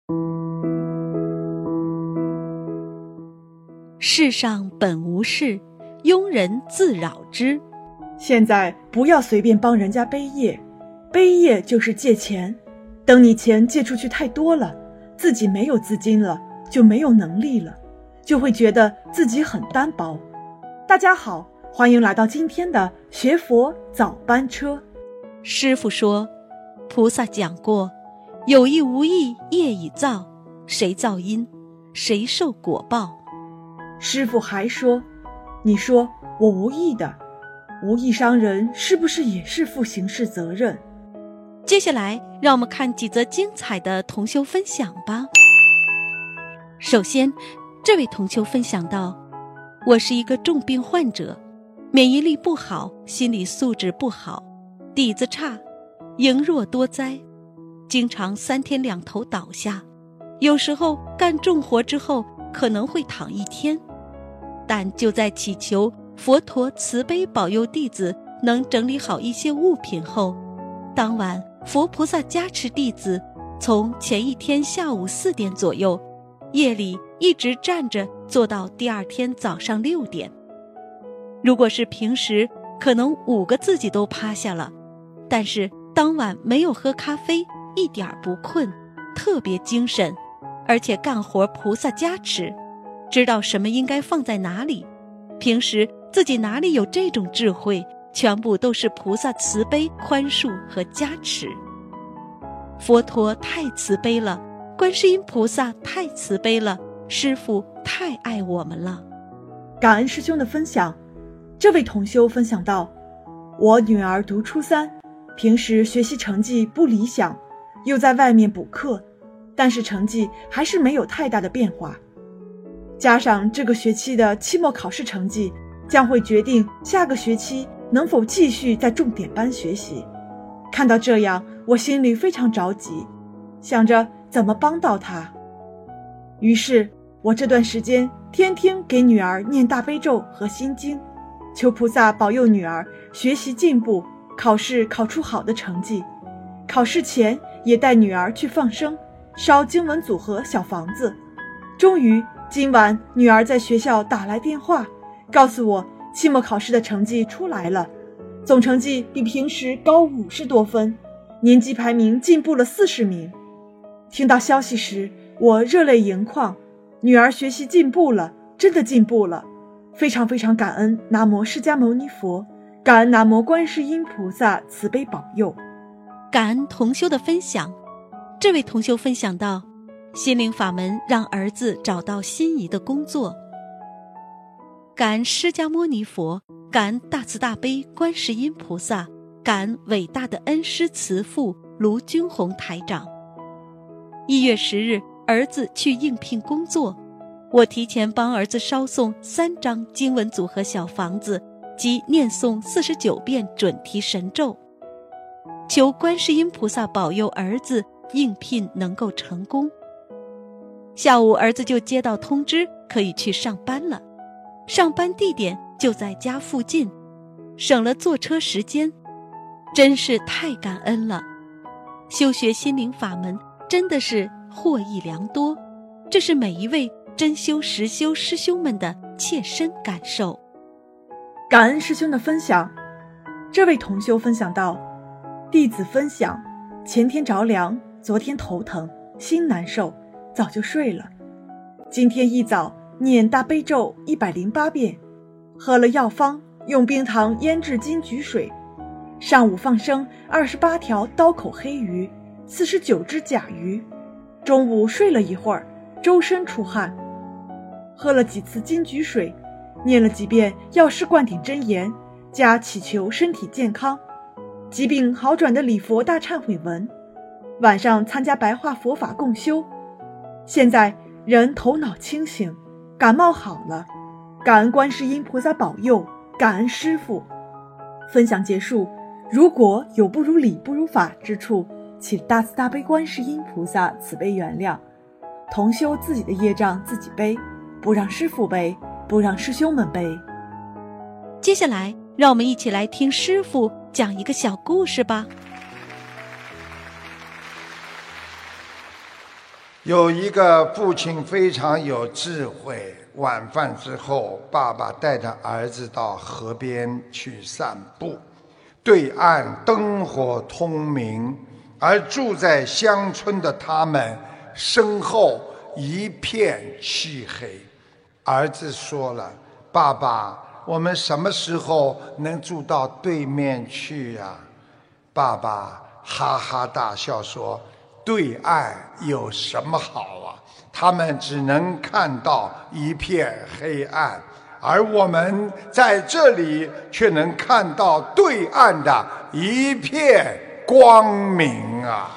世上本无事，庸人自扰之。 现在不要随便帮人家背业，背业就是借钱，等你钱借出去太多了，自己没有资金了，就没有能力了，就会觉得自己很单薄。大家好，欢迎来到今天的学佛早班车。 师父说，菩萨讲过，有意无意业已造，谁造因，谁受果报。 师父还说，你说我无意的，无意伤人是不是也是负刑事责任？ 接下来让我们看几则精彩的同修分享吧。首先，这位同修分享到，我是一个重病患者，免疫力不好，心理素质不好，底子差，羸弱多灾，经常3天2头倒下，有时候干重活之后可能会躺1天，但就在祈求佛陀慈悲保佑弟子能整理好一些物品后，当晚佛菩萨加持弟子从前一天下午4点左右，夜里一直站着坐到第二天早上6点。如果是平时，可能5个自己都趴下了，但是当晚没有喝咖啡，一点不困，特别精神，而且干活菩萨加持，知道什么应该放在哪里。平时自己哪里有这种智慧，全部都是菩萨慈悲宽恕和加持。佛陀太慈悲了，观世音菩萨太慈悲了，师父太爱我们了。 感恩师兄的分享。这位同修分享到，我女儿读初3，平时学习成绩不理想，又在外面补课，但是成绩还是没有太大的变化。加上这个学期的期末考试成绩，将会决定下个学期能否继续在重点班学习。看到这样，我心里非常着急，想着怎么帮到她。于是我这段时间天天给女儿念大悲咒和心经，求菩萨保佑女儿学习进步，考试考出好的成绩。考试前也带女儿去放生，烧经文组合小房子。终于今晚女儿在学校打来电话，告诉我期末考试的成绩出来了，总成绩比平时高50多分，年级排名进步了40名。听到消息时，我热泪盈眶，女儿学习进步了，真的进步了，非常非常感恩南无释迦牟尼佛，感恩南无观世音菩萨慈悲保佑。 感恩同修的分享。这位同修分享到，心灵法门让儿子找到心仪的工作。感恩释迦牟尼佛，感恩大慈大悲观世音菩萨，感恩伟大的恩师慈父卢军宏台长。1月10日，儿子去应聘工作，我提前帮儿子烧送3张经文组合小房子及念诵49遍准提神咒，求观世音菩萨保佑儿子应聘能够成功。下午儿子就接到通知，可以去上班了，上班地点就在家附近，省了坐车时间，真是太感恩了。修学心灵法门真的是获益良多，这是每一位真修实修师兄们的切身感受。 感恩师兄的分享。这位同修分享到，弟子分享，前天着凉，昨天头疼，心难受，早就睡了。今天一早念大悲咒108遍，喝了药方，用冰糖腌制金桔水。上午放生28条刀口黑鱼，49只甲鱼。中午睡了一会儿，周身出汗。喝了几次金桔水，念了几遍药师灌顶真言，加祈求身体健康、疾病好转的礼佛大忏悔文。晚上参加白话佛法共修，现在人头脑清醒，感冒好了，感恩观世音菩萨保佑，感恩师父。分享结束，如果有不如理不如法之处，请大慈大悲观世音菩萨慈悲原谅。同修自己的业障自己背，不让师父背，不让师兄们背。 接下来让我们一起来听师父讲一个小故事吧。 有一个父亲非常有智慧，晚饭之后，爸爸带着儿子到河边去散步。对岸灯火通明，而住在乡村的他们身后一片漆黑。儿子说了：“爸爸，我们什么时候能住到对面去呀？”爸爸哈哈大笑说：“对岸有什么好啊？他们只能看到一片黑暗，而我们在这里却能看到对岸的一片光明啊！”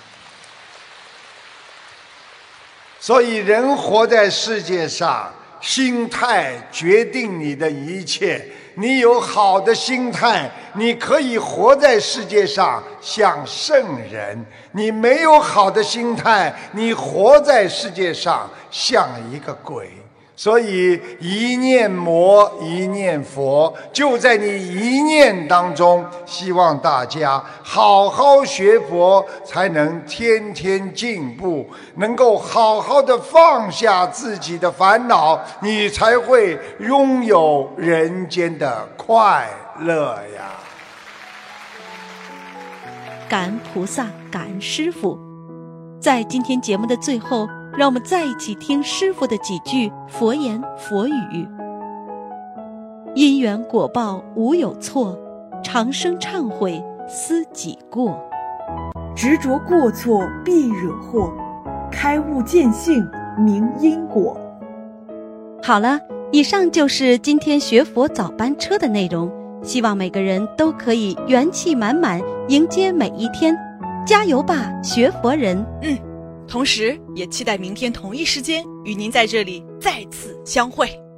所以人活在世界上，心态决定你的一切。你有好的心态，你可以活在世界上像圣人；你没有好的心态，你活在世界上像一个鬼。所以一念魔，一念佛，就在你一念当中。希望大家好好学佛，才能天天进步，能够好好的放下自己的烦恼，你才会拥有人间的快乐呀！ 感恩菩萨，感恩师父。在今天节目的最后，让我们再一起听师父的几句佛言佛语：因缘果报无有错，长生忏悔思己过。 执着过错必惹祸，开悟见性明因果。 好了，以上就是今天学佛早班车的内容，希望每个人都可以元气满满迎接每一天。加油吧，学佛人！ 同时也期待明天同一时间与您在这里再次相会。